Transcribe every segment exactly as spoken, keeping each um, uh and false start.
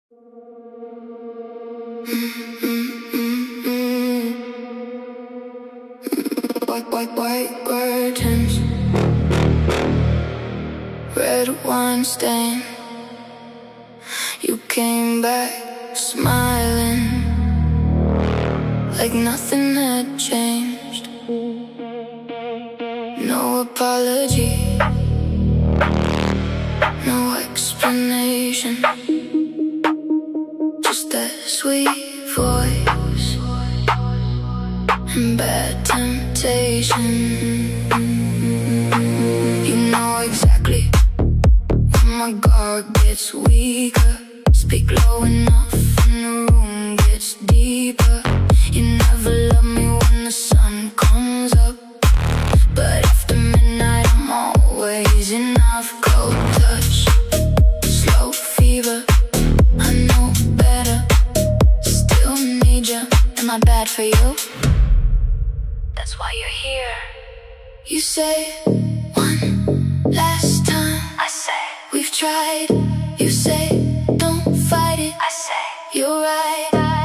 White, white, white curtains, red wine stain. You came back smiling like nothing had changed. No apology, no explanation, just that sweet voice and bad temptation. You know exactly when my guard gets weaker. Speak low enough and the room gets deeper. You never love me when the sun comes up, but after midnight I'm always enough. Cold touch, slow fever, I know better, still need you. Am I bad for you? That's why you're here. You say one last time, I say we've tried. You say don't fight it, I say you're right.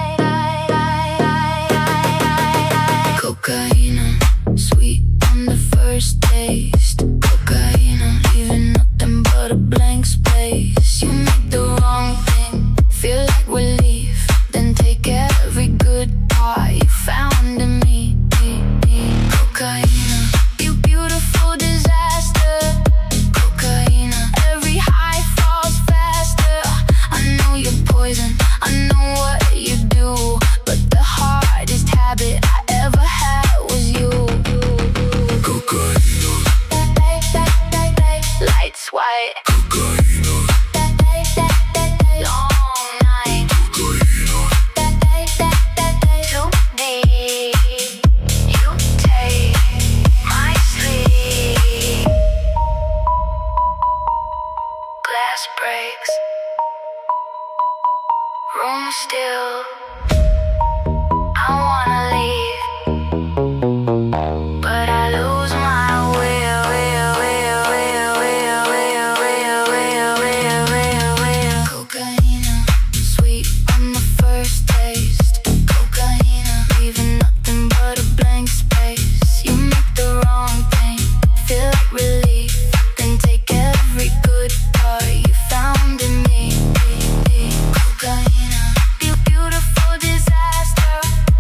Cocaine, sweet on the first taste. Cocaine, leaving nothing but a blank space. You make the wrong thing feel like relief, then take every good part you found in me. Cocaine, you beautiful disaster. Cocaine, every high falls faster. I know you're poison, I know what you do, but the hardest habit I ever had was you. Cocaine, lights white. Cocaine, long night. Cocaine, too deep. You take my sleep. Glass breaks, room still. I wanna leave, but I lose my will, will, will, will, will, will, will, will, will, will, will. Cocaine, sweet on the first taste. Cocaine, leaving nothing but a blank space. You make the wrong thing feel like relief, then take every good part you found in me. Cocaine, you beautiful disaster.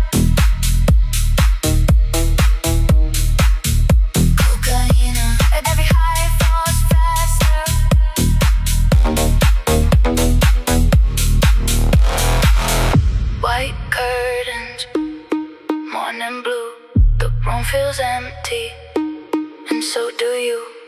Cocaine, every high falls faster. White curtains, morning blue. The room feels empty, and so do you.